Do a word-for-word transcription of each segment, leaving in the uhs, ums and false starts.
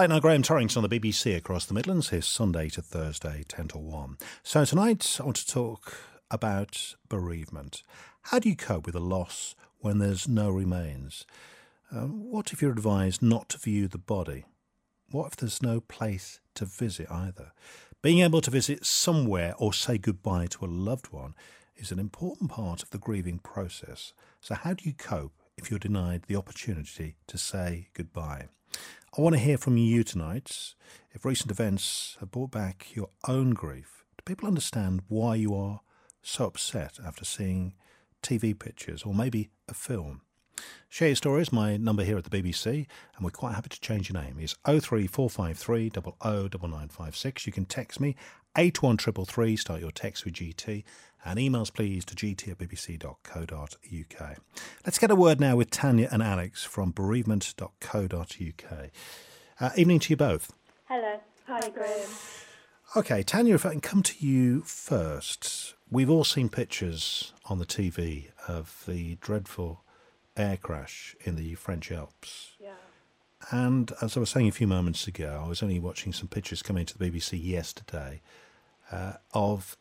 Late night Graham Torrington on the B B C across the Midlands, his Sunday to Thursday, ten to one. So tonight I want to talk about bereavement. How do you cope with a loss when there's no remains? Uh, what if you're advised not to view the body? What if there's no place to visit either? Being able to visit somewhere or say goodbye to a loved one is an important part of the grieving process. So how do you cope if you're denied the opportunity to say goodbye? I want to hear from you tonight. If recent events have brought back your own grief, do people understand why you are so upset after seeing T V pictures or maybe a film? Share your stories. My number here at the B B C, and we're quite happy to change your name, is oh three four five three oh oh nine nine five six. You can text me, eight one three three three, start your text with G T, and emails please to g t at b b c dot co dot u k. Let's get a word now with Tanya and Alex from bereavement dot co dot u k. Uh, evening to you both. Hello. Hi, Graham. Okay, Tanya, if I can come to you first. We've all seen pictures on the T V of the dreadful air crash in the French Alps. Yeah. And as I was saying a few moments ago, I was only watching some pictures come into the B B C yesterday uh, of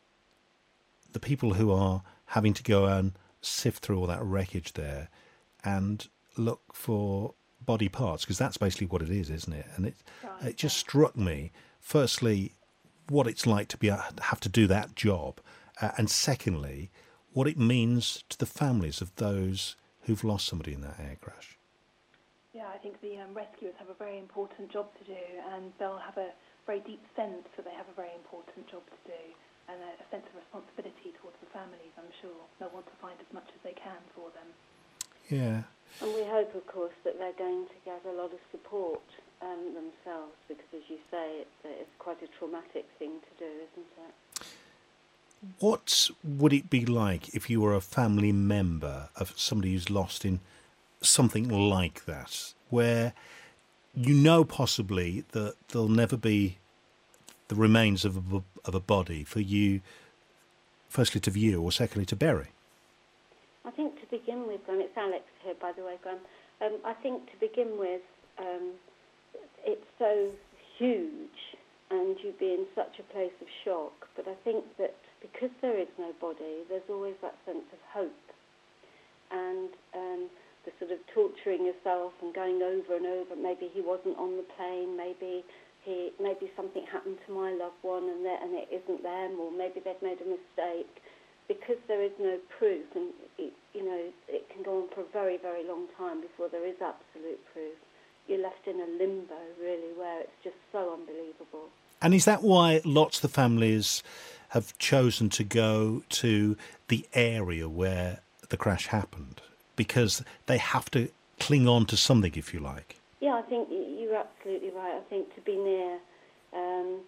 the people who are having to go and sift through all that wreckage there and look for body parts, because that's basically what it is, isn't it? And it Right, it just yeah. struck me, firstly, what it's like to be have to do that job, uh, and secondly, what it means to the families of those who've lost somebody in that air crash. Yeah, I think the um, rescuers have a very important job to do, and they'll have a very deep sense that they have a very important job to do, and a, a sense of responsibility towards the families, I'm sure. They'll want to find as much as they can for them. Yeah. And we hope, of course, that they're going to get a lot of support um, themselves, because, as you say, it's, it's quite a traumatic thing to do, isn't it? What would it be like if you were a family member of somebody who's lost in something like that, where you know possibly that there'll never be the remains of a, of a body for you, firstly to view or secondly to bury? I think to begin with, Graham, it's Alex here, by the way, Graham. Um, I think to begin with, um, it's so huge and you'd be in such a place of shock. But I think that because there is no body, there's always that sense of hope. And um, the sort of torturing yourself and going over and over, maybe he wasn't on the plane, maybe he, maybe something happened to my loved one and, and it isn't them, or maybe they've made a mistake. Because there is no proof, and it, you know, it can go on for a very, very long time before there is absolute proof. You're left in a limbo, really, where it's just so unbelievable. And is that why lots of the families have chosen to go to the area where the crash happened? Because they have to cling on to something, if you like. Yeah, I think you're absolutely right. I think to be near... Um,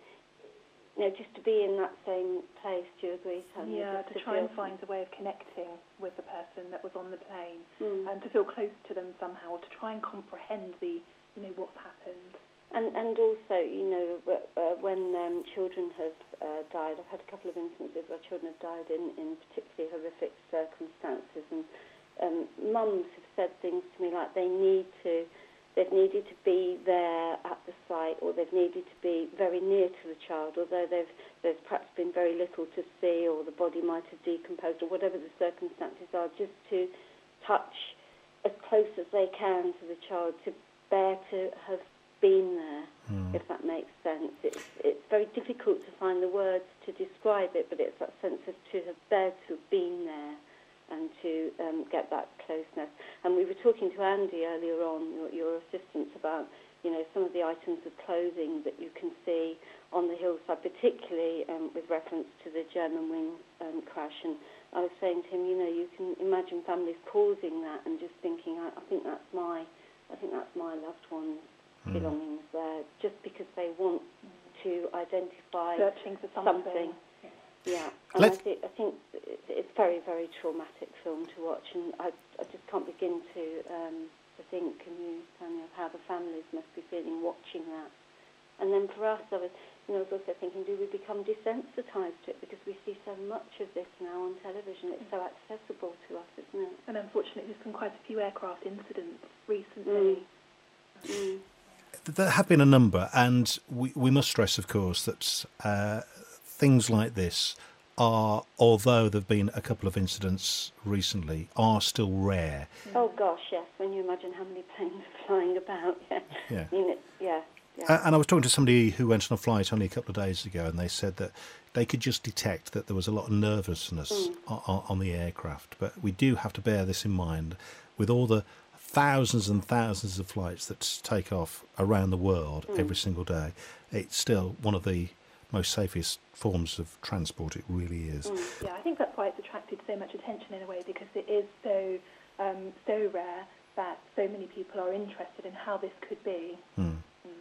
You know, just to be in that same place, do you agree, Tanya? Yeah, Just to try feel- and find a way of connecting with the person that was on the plane, Mm. and to feel close to them somehow, to try and comprehend the, you know, what's happened. And and also, you know, uh, when um, children have uh, died, I've had a couple of instances where children have died in, in particularly horrific circumstances, and um, mums have said things to me like they need to, they've needed to be there at the site, or they've needed to be very near to the child, although they've, there's perhaps been very little to see, or the body might have decomposed, or whatever the circumstances are, just to touch as close as they can to the child, to bear to have been there, mm. if that makes sense. It's, it's very difficult to find the words to describe it, but it's that sense of to have bared to have been there, and to um, get that closeness. And we were talking to Andy earlier on, your, your assistant, about, you know, some of the items of clothing that you can see on the hillside, particularly um, with reference to the Germanwings um, crash. And I was saying to him, you know, you can imagine families pausing that and just thinking, I, I think that's my, I think that's my loved one's mm. belongings there, just because they want to identify searching for something. something. Yeah, and Let's... I, th- I think it's a very, very traumatic film to watch, and I, I just can't begin to um, to think, can you, Tanya, of how the families must be feeling watching that. And then for us, I was, you know, I was also thinking, do we become desensitised to it, because we see so much of this now on television? It's so accessible to us, isn't it? And unfortunately, there's been quite a few aircraft incidents recently. Mm. Mm. There have been a number, and we, we must stress, of course, that uh, things like this are, although there have been a couple of incidents recently, are still rare. Oh gosh, yes. When you imagine how many planes are flying about, yeah. Yeah. I mean, it, yeah. Yeah. Uh, and I was talking to somebody who went on a flight only a couple of days ago, and they said that they could just detect that there was a lot of nervousness Mm. on, on the aircraft. But we do have to bear this in mind with all the thousands and thousands of flights that take off around the world Mm. every single day. It's still one of the most safest forms of transport. It really is. Mm. Yeah, I think that's why it's attracted so much attention in a way, because it is so um, so rare that so many people are interested in how this could be. Mm.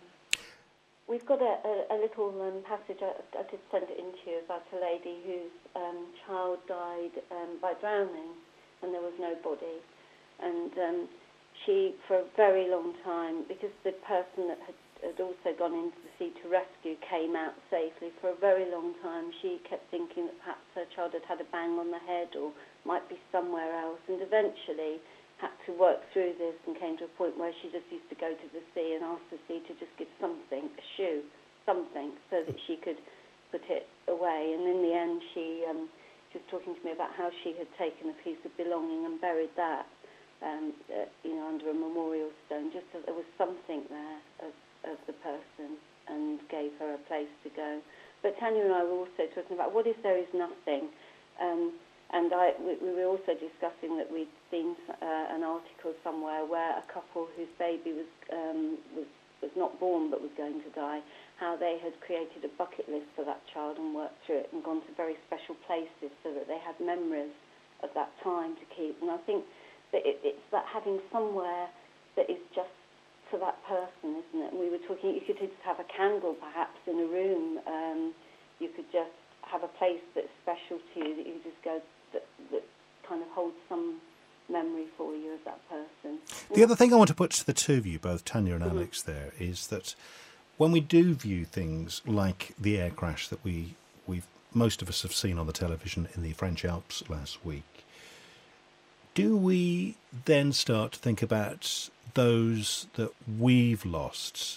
We've got a, a, a little um, passage, I, I did send it in to you, about a lady whose um, child died um, by drowning and there was no body. And um, she, for a very long time, because the person that had, had also gone into the sea to rescue came out safely, for a very long time she kept thinking that perhaps her child had had a bang on the head or might be somewhere else, and eventually had to work through this and came to a point where she just used to go to the sea and ask the sea to just give something, a shoe, something, so that she could put it away. And in the end, she, um, she was talking to me about how she had taken a piece of belonging and buried that, um, uh, you know, under a memorial stone, just so there was something there of, of the person, and gave her a place to go. But Tanya and I were also talking about, what if there is nothing? Um, And I, we, we were also discussing that we'd seen uh, an article somewhere where a couple whose baby was, um, was was not born but was going to die, how they had created a bucket list for that child and worked through it and gone to very special places so that they had memories of that time to keep. And I think that it, it's that having somewhere that is just for that person, isn't it? And we were talking, you could just have a candle perhaps in a room. Um, you could just have a place that's special to you, that you just go, That, that kind of holds some memory for you of that person. The other thing I want to put to the two of you, both Tanya and Mm-hmm. Alex, there is that when we do view things like the air crash that we we've most of us have seen on the television in the French Alps last week, do we then start to think about those that we've lost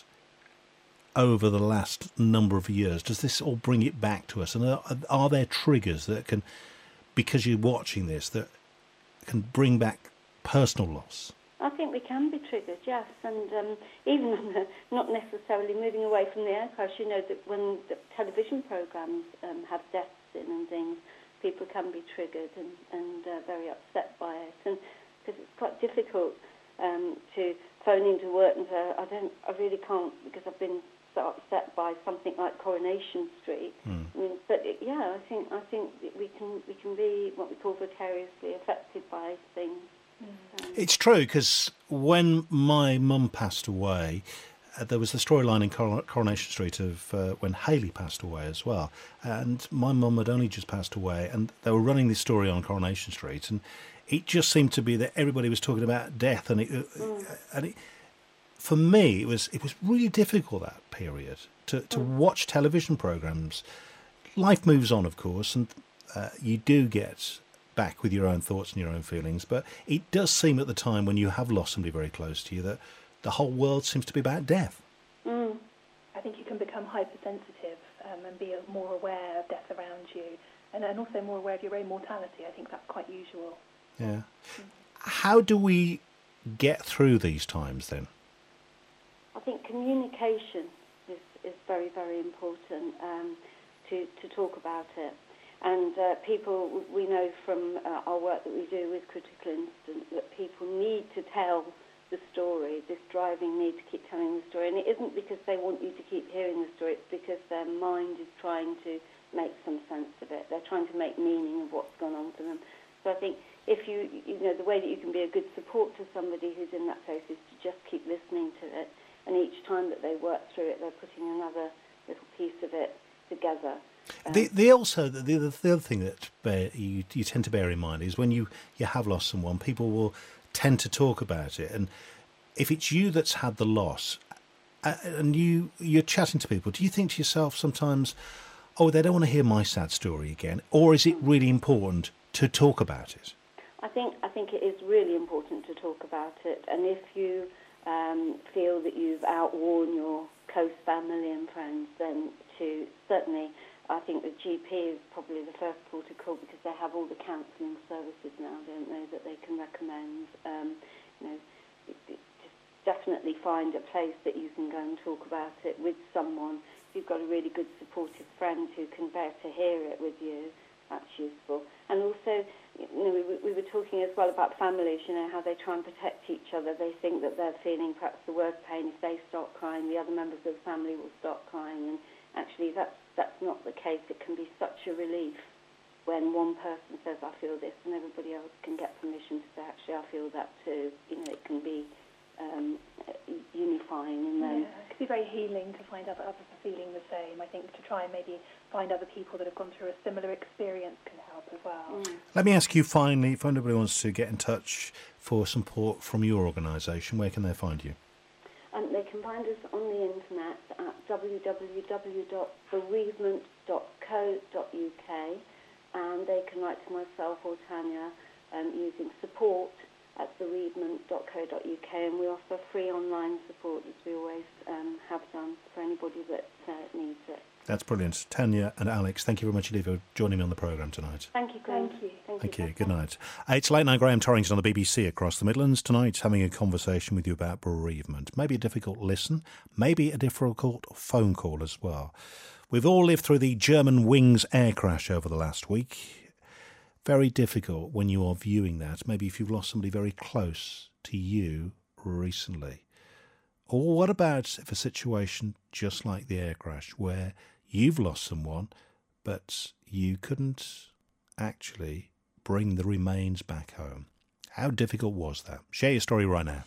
over the last number of years? Does this all bring it back to us? And are, are there triggers that can, because you're watching this, that can bring back personal loss? I think we can be triggered, yes, and um, even on the, not necessarily moving away from the air crash, you know, that when the television programmes um, have deaths in and things, people can be triggered and, and uh, very upset by it, and because it's quite difficult um, to phone into work and say, I don't, I really can't, because I've been so upset by something like Coronation Street. Mm. I mean, but it, yeah, I think I think we can we can be what we call vicariously affected by things. Mm. Um, It's true, because when my mum passed away, uh, there was the storyline in Cor- Coronation Street of uh, when Hayley passed away as well. And my mum had only just passed away, and they were running this story on Coronation Street, and it just seemed to be that everybody was talking about death, and it, Mm. uh, and it, for me, it was it was really difficult that period to, to Mm. watch television programmes. Life moves on, of course, and uh, you do get back with your own thoughts and your own feelings, but it does seem at the time when you have lost somebody very close to you that the whole world seems to be about death. mm. I think you can become hypersensitive um, and be more aware of death around you, and, and also more aware of your own mortality. I think that's quite usual. Yeah. How do we get through these times then? I think communication is, is very, very important um, to, to talk about it. And uh, people, we know from uh, our work that we do with Critical Incident that people need to tell the story, this driving need to keep telling the story. And it isn't because they want you to keep hearing the story, it's because their mind is trying to make some sense of it. They're trying to make meaning of what's gone on for them. So I think if you, you know, the way that you can be a good support to somebody who's in that place is to just keep listening to it. And each time that they work through it, they're putting another little piece of it together. Um, The, the also the, the the other thing that bear, you you tend to bear in mind is when you, you have lost someone, people will tend to talk about it, and if it's you that's had the loss, uh, and you you're chatting to people, do you think to yourself sometimes, oh, they don't want to hear my sad story again, or is it really important to talk about it? I think I think it is really important to talk about it, and if you um, feel that you've outworn your close family and friends, then to certainly, I think the G P is probably the first port of call, because they have all the counselling services now, don't they, that they can recommend. Um, you know, it, it, just definitely find a place that you can go and talk about it with someone. If you've got a really good supportive friend who can bear to hear it with you, that's useful. And also, you know, we, we were talking as well about families, you know, how they try and protect each other. They think that they're feeling perhaps the worst pain. If they start crying, the other members of the family will start crying. And actually, that's, that's not the case. It can be such a relief when one person says, I feel this, and everybody else can get permission to say, actually, I feel that too. You know, it can be um, unifying. And then yeah, it can be very healing to find out that others are feeling the same. I think to try and maybe find other people that have gone through a similar experience can help as well. Mm. Let me ask you finally, if anybody wants to get in touch for support from your organisation, where can they find you? Um, they can find us on the internet at w w w dot bereavement dot co dot u k, and they can write to myself or Tanya um, using support at bereavement dot co dot u k, and we offer free online support, as we always um, have done, for anybody that uh, needs it. That's brilliant. Tanya and Alex, thank you very much indeed for joining me on the programme tonight. Thank you, Graham. Thank you. Thank, thank you. you. Good night. It's Late Night Graham Torrington on the B B C across the Midlands tonight, having a conversation with you about bereavement. Maybe a difficult listen, maybe a difficult phone call as well. We've all lived through the German Wings air crash over the last week. Very difficult when you are viewing that. Maybe if you've lost somebody very close to you recently. Or what about if a situation just like the air crash, where you've lost someone, but you couldn't actually bring the remains back home? How difficult was that? Share your story right now.